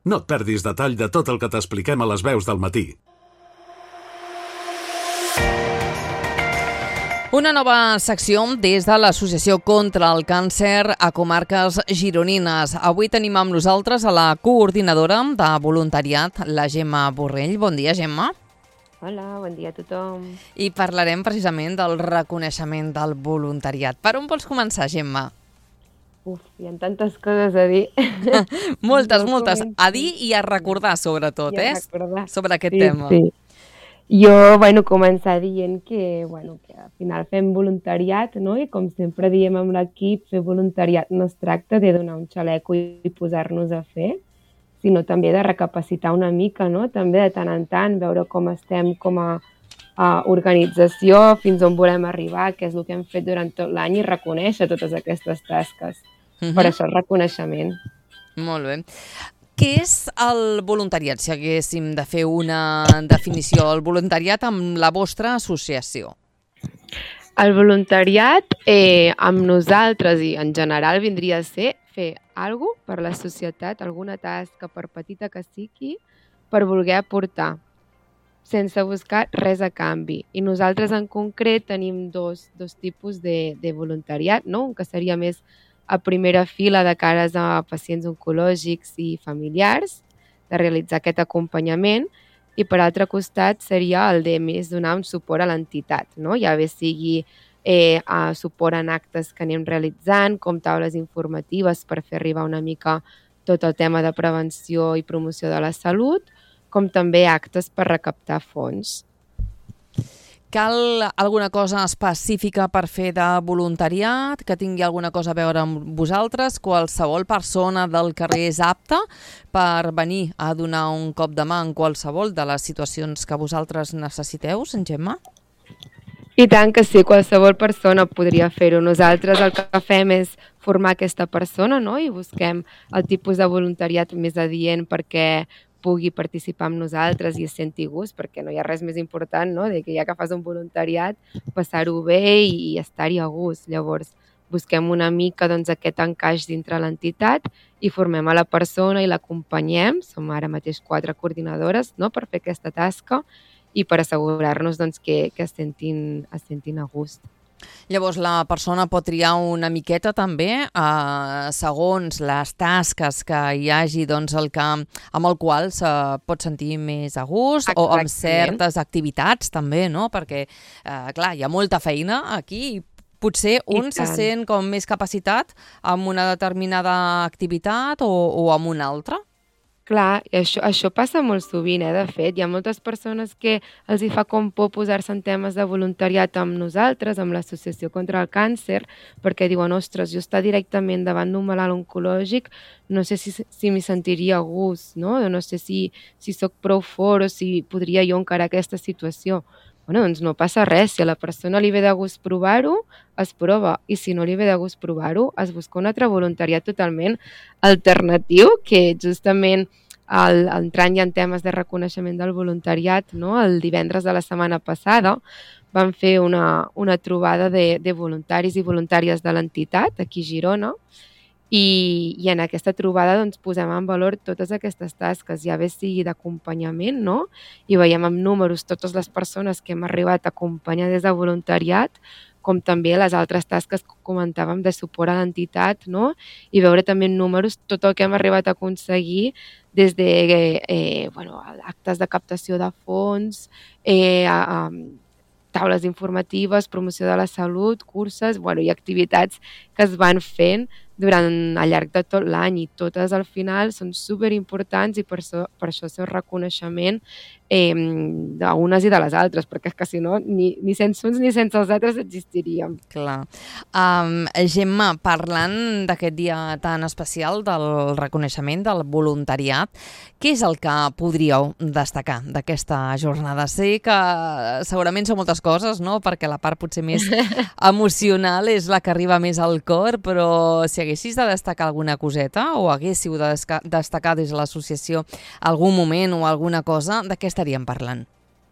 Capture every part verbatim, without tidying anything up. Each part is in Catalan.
No et perdis detall de tot el que t'expliquem a les veus del matí. Una nova secció des de l'Associació contra el Càncer a Comarques Gironines. Avui tenim amb nosaltres a la coordinadora de voluntariat, la Gemma Borrell. Bon dia, Gemma. Hola, bon dia a tothom. I parlarem precisament del reconeixement del voluntariat. Per on vols començar, Gemma? Uf, hi ha tantes coses a dir. moltes, Jo moltes. començo. A dir i a recordar, sobretot, I a eh? recordar. Sobre aquest Sí, tema. sí. Jo, bueno, començar dient que, bueno, que al final fem voluntariat, no? I com sempre diem amb l'equip, fer voluntariat no es tracta de donar un xaleco i posar-nos a fer, sinó també de recapacitar una mica, no? També de tant en tant, veure com estem com a, a organització, fins on volem arribar, què és el que hem fet durant tot l'any i reconèixer totes aquestes tasques. Mhm. Per això el reconeixement. Molt bé. Què és el voluntariat, si haguéssim de fer una definició? El voluntariat amb la vostra associació. El voluntariat eh, amb nosaltres i en general vindria a ser fer alguna cosa per la societat, alguna tasca, per petita que sigui, per voler aportar, sense buscar res a canvi. I nosaltres en concret tenim dos, dos tipus de, de voluntariat, no? Un que seria més a primera fila de cares a pacients oncològics i familiars, de realitzar aquest acompanyament, i per altre costat seria el de més donar un suport a l'entitat, no? Ja bé sigui eh, a suport en actes que anem realitzant, com taules informatives per fer arribar una mica tot el tema de prevenció i promoció de la salut, com també actes per recaptar fons. Cal alguna cosa específica per fer de voluntariat, que tingui alguna cosa a veure amb vosaltres? Qualsevol persona del carrer és apta per venir a donar un cop de mà en qualsevol de les situacions que vosaltres necessiteu, Gemma? I tant que sí, qualsevol persona podria fer-ho. Nosaltres el que fem és formar aquesta persona, no? I busquem el tipus de voluntariat més adient perquè pugui participar amb nosaltres i es senti gust, perquè no hi ha res més important, no? De que ja que fas un voluntariat, passar-ho bé i estar-hi a gust. Llavors, busquem una mica doncs, aquest encaix dintre l'entitat i formem a la persona i l'acompanyem. Som ara mateix quatre coordinadores, no?, per fer aquesta tasca i per assegurar-nos doncs, que, que es, sentin, es sentin a gust. Llavors la persona pot triar una miqueta també eh, segons les tasques que hi hagi, doncs el que, amb el qual se pot sentir més a gust. Exactament. O amb certes activitats també, no? Perquè, eh, clar, hi ha molta feina aquí i potser un se sent com més capacitat amb una determinada activitat o, o amb una altra. Clar, i això, això passa molt sovint, eh, de fet. Hi ha moltes persones que els hi fa com por posar-se en temes de voluntariat amb nosaltres, amb l'Associació contra el Càncer, perquè diuen, ostres, jo estar directament davant d'un malalt oncològic, no sé si, si m'hi sentiria a gust, no? No sé si, si sóc prou fort o si podria jo encarar aquesta situació. Bueno, doncs no passa res, si a la persona li ve de gust provar-ho, es prova, i si no li ve de gust provar-ho, es busca un altre voluntariat totalment alternatiu, que justament el, entrant ja en temes de reconeixement del voluntariat, no? El divendres de la setmana passada vam fer una, una trobada de, de voluntaris i voluntàries de l'entitat aquí a Girona, I, i en aquesta trobada doncs, posem en valor totes aquestes tasques, ja bé sigui d'acompanyament, no? I veiem amb números totes les persones que hem arribat a acompanyar des de voluntariat, com també les altres tasques que comentàvem de suport a l'entitat, no? I veure també en números tot el que hem arribat a aconseguir des de eh, bueno, actes de captació de fons, eh, a, a taules informatives, promoció de la salut, curses, bueno, i activitats que es van fent durant al llarg de tot l'any, i totes al final són superimportants i per això, per això el seu reconeixement eh, d'unes i de les altres, perquè és que si no, ni, ni sense uns ni sense els altres existiríem. Clar. Um, Gemma, parlant d'aquest dia tan especial del reconeixement del voluntariat, què és el que podríeu destacar d'aquesta jornada? Sé que segurament són moltes coses, no? Perquè la part potser més emocional és la que arriba més al cor, però si haguessis de destacar alguna coseta o haguéssiu de destacar des de l'associació algun moment o alguna cosa, de què estaríem parlant?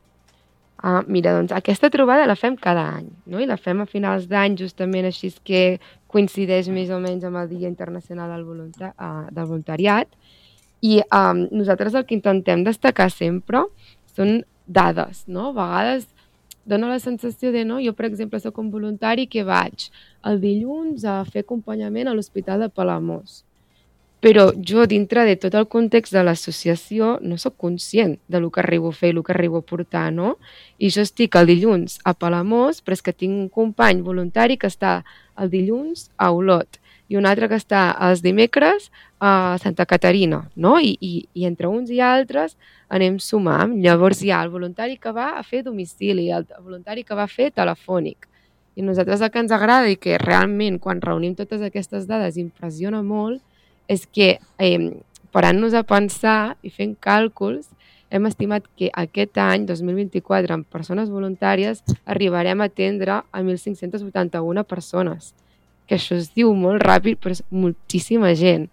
Ah, mira, doncs aquesta trobada la fem cada any, no? I la fem a finals d'any, justament així que coincideix més o menys amb el Dia Internacional del, Volunta- uh, del Voluntariat. I um, nosaltres el que intentem destacar sempre són dades, no? A vegades dona la sensació de, no? Jo, per exemple, sóc un voluntari que vaig el dilluns a fer acompanyament a l'Hospital de Palamós. Però jo, dintre de tot el context de l'associació, no sóc conscient de lo que arribo a fer i el que arribo a portar, no? I jo estic el dilluns a Palamós, però és que tinc un company voluntari que està el dilluns a Olot i un altre que està els dimecres a Santa Caterina, no? I, i, i entre uns i altres anem sumant. Llavors hi ha el voluntari que va a fer domicili, el voluntari que va a fer telefònic. I a nosaltres el que ens agrada i que realment quan reunim totes aquestes dades impressiona molt és que, eh, parant-nos a pensar i fent càlculs, hem estimat que aquest any, dos mil vint-i-quatre, amb persones voluntàries, arribarem a atendre a mil cinc-cents vuitanta-una persones. Que això es diu molt ràpid, però és moltíssima gent.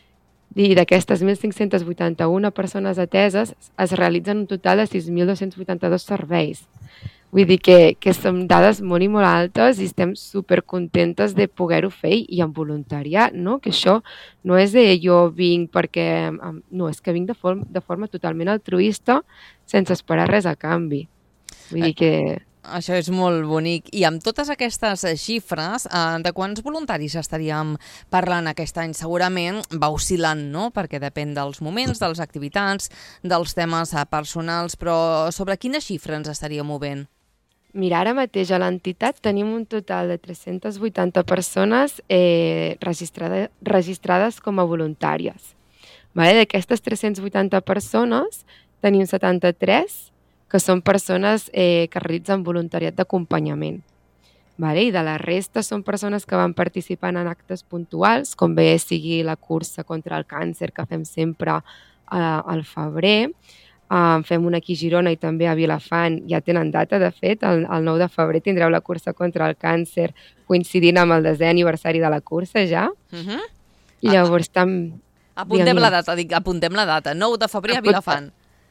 I d'aquestes mil cinc-cents vuitanta-una persones ateses es realitzen un total de sis mil dos-cents vuitanta-dos serveis. Vull dir que, que són dades molt i molt altes i estem supercontentes de poder-ho fer i en voluntariat, no? Que això no és de jo vinc perquè... No, és que vinc de forma, de forma totalment altruista sense esperar res a canvi. Vull dir que... Això és molt bonic. I amb totes aquestes xifres, eh, de quants voluntaris estaríem parlant aquest any? Segurament va oscil·lant, no? Perquè depèn dels moments, de les activitats, dels temes personals, però sobre quina xifra ens estaria movent? Mira, ara mateix a l'entitat tenim un total de tres-centes vuitanta persones eh, registrada, registrades com a voluntàries. Vale? D'aquestes tres-centes vuitanta persones tenim setanta-tres que són persones eh, que realitzen voluntariat d'acompanyament. Vale? I de la resta són persones que van participant en actes puntuals, com bé sigui la cursa contra el càncer que fem sempre eh, al febrer. Uh, fem una aquí a Girona i també a Vilafant, ja tenen data, de fet, el, el nou de febrer tindreu la cursa contra el càncer coincidint amb el desè aniversari de la cursa ja. Uh-huh. I llavors tam... Apuntem la data, dic, apuntem la data, nou de febrer a Vilafant.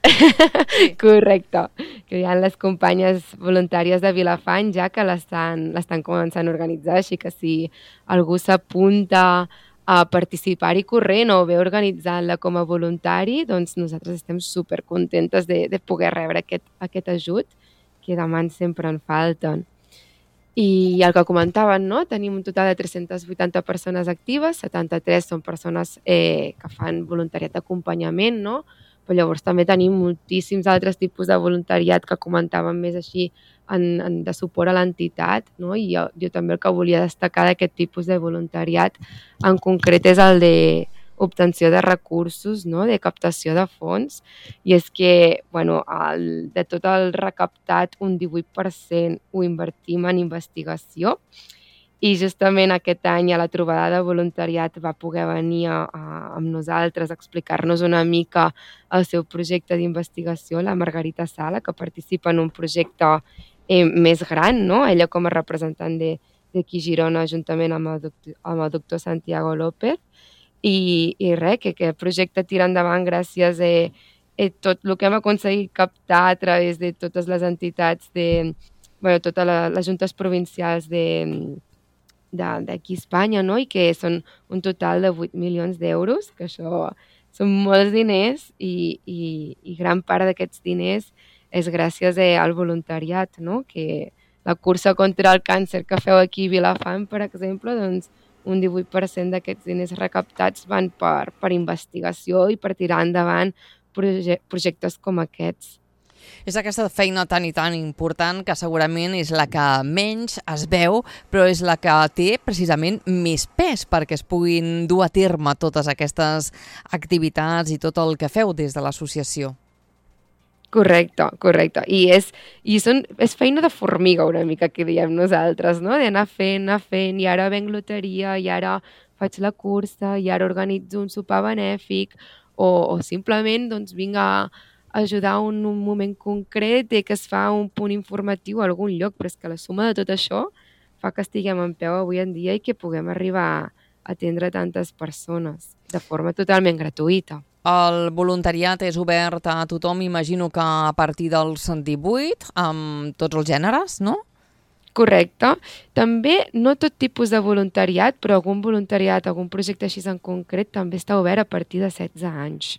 Sí. Correcte, que hi ha les companyes voluntàries de Vilafant ja que l'estan l'estan començant a organitzar, així que si algú s'apunta a participar-hi corrent o bé organitzant-la com a voluntari, doncs nosaltres estem supercontentes de, de poder rebre aquest, aquest ajut, que de mans sempre en falten. I el que comentaven, no? Tenim un total de tres-centes vuitanta persones actives, setanta-tres són persones eh, que fan voluntariat d'acompanyament, no? Però llavors també tenim moltíssims altres tipus de voluntariat que comentàvem més així en, en, de suport a l'entitat, no? I jo, jo també el que volia destacar d'aquest tipus de voluntariat en concret és el de obtenció de recursos, no? De captació de fons, i és que bueno, el, de tot el recaptat un divuit per cent ho invertim en investigació. I justament aquest any a la trobada de voluntariat va poder venir a, a, amb nosaltres a explicar-nos una mica el seu projecte d'investigació, la Margarita Sala, que participa en un projecte eh, més gran, no? Ella com a representant d'aquí Girona juntament amb el doctor, amb el doctor Santiago López. I, i res, que, que el projecte tira endavant gràcies a, a tot el que hem aconseguit captar a través de totes les entitats, de bueno, totes la, les juntes provincials de d'aquí a Espanya, no? I que són un total de vuit milions d'euros, que això són molts diners i, i, i gran part d'aquests diners és gràcies al voluntariat, no? Que la cursa contra el càncer que feu aquí a Vilafant, per exemple, doncs un divuit per cent d'aquests diners recaptats van per, per investigació i per tirar endavant proje- projectes com aquests. És aquesta feina tan i tan important que segurament és la que menys es veu, però és la que té precisament més pes perquè es puguin dur a terme totes aquestes activitats i tot el que feu des de l'associació. Correcte, correcte. I és, i són, és feina de formiga una mica que diem nosaltres, no? D'anar fent, anar fent, i ara venc loteria, i ara faig la cursa, i ara organitzo un sopar benèfic, o, o simplement doncs, vinc a ajudar en un moment concret de que es fa un punt informatiu a algun lloc, però és que la suma de tot això fa que estiguem en peu avui en dia i que puguem arribar a atendre tantes persones de forma totalment gratuïta. El voluntariat és obert a tothom, imagino que a partir dels divuit, amb tots els gèneres, no? Correcte. També no tot tipus de voluntariat, però algun voluntariat, algun projecte així en concret també està obert a partir de setze anys.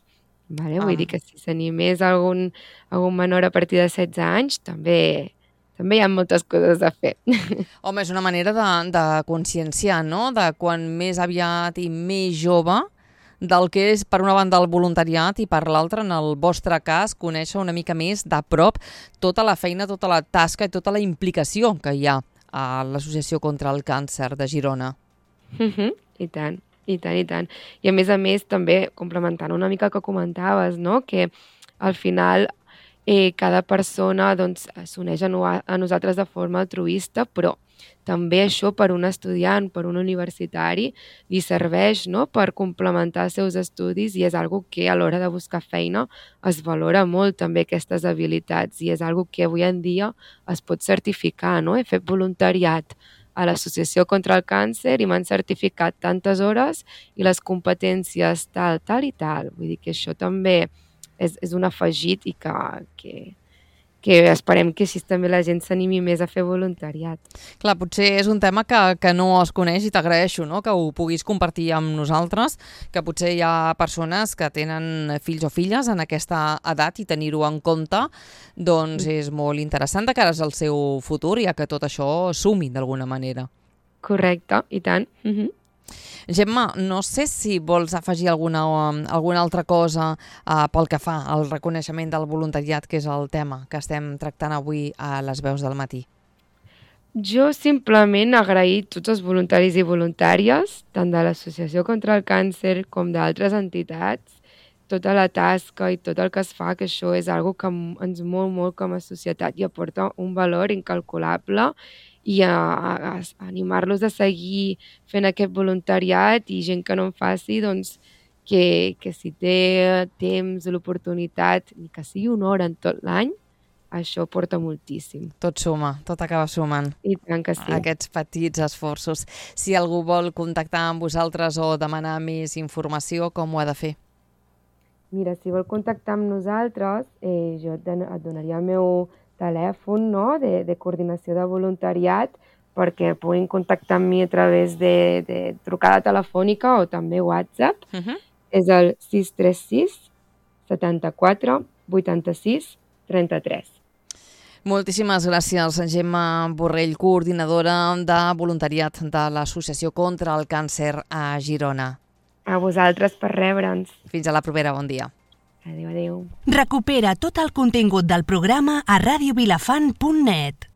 Vale? Ah. Vull dir que si s'animés algun, algun menor a partir de setze anys, també, també hi ha moltes coses a fer. Home, és una manera de, de conscienciar, no?, de quan més aviat i més jove, del que és, per una banda, el voluntariat i per l'altra, en el vostre cas, conèixer una mica més de prop tota la feina, tota la tasca i tota la implicació que hi ha a l'Associació contra el Càncer de Girona. Uh-huh. I tant, i tant, i tant. I a més a més, també, complementant una mica el que comentaves, no?, que al final eh, cada persona doncs, s'uneix a, no a nosaltres de forma altruista, però també això per un estudiant, per un universitari, li serveix, no?, per complementar els seus estudis i és algo que a l'hora de buscar feina es valora molt també aquestes habilitats i és algo que avui en dia es pot certificar, no? He fet voluntariat a l'Associació contra el Càncer i m'han certificat tantes hores i les competències tal, tal i tal. Vull dir que això també és, és un afegit i que, que, que esperem que així també la gent s'animi més a fer voluntariat. Clar, potser és un tema que, que no es coneix i t'agraeixo, no?, que ho puguis compartir amb nosaltres, que potser hi ha persones que tenen fills o filles en aquesta edat i tenir-ho en compte doncs és molt interessant de cara al seu futur i a que tot això sumi d'alguna manera. Correcte, i tant. Uh-huh. Gemma, no sé si vols afegir alguna, alguna altra cosa uh, pel que fa al reconeixement del voluntariat, que és el tema que estem tractant avui a les veus del matí. Jo simplement agrair tots els voluntaris i voluntàries, tant de l'Associació contra el Càncer com d'altres entitats, tota la tasca i tot el que es fa, que això és algo que ens mou molt com a societat i aporta un valor incalculable i a, a, a animar-los a seguir fent aquest voluntariat i gent que no en faci, doncs, que, que si té temps, l'oportunitat, ni que sigui una hora en tot l'any, això porta moltíssim. Tot suma, tot acaba sumant. I tant que sí. Aquests petits esforços. Si algú vol contactar amb vosaltres o demanar més informació, com ho ha de fer? Mira, si vol contactar amb nosaltres, eh, jo et, et donaria el meu telèfon, no?, de, de coordinació de voluntariat perquè puguin contactar amb mi a través de, de trucada telefònica o també WhatsApp. Uh-huh. És el sis tres sis setanta-quatre vuitanta-sis trenta-tres. Moltíssimes gràcies, Gemma Borrell, coordinadora de voluntariat de l'Associació contra el Càncer a Girona. A vosaltres per rebre'ns. Fins a la propera, bon dia. Adéu, adéu. Recupera tot el contingut del programa a radio vilafant punt net.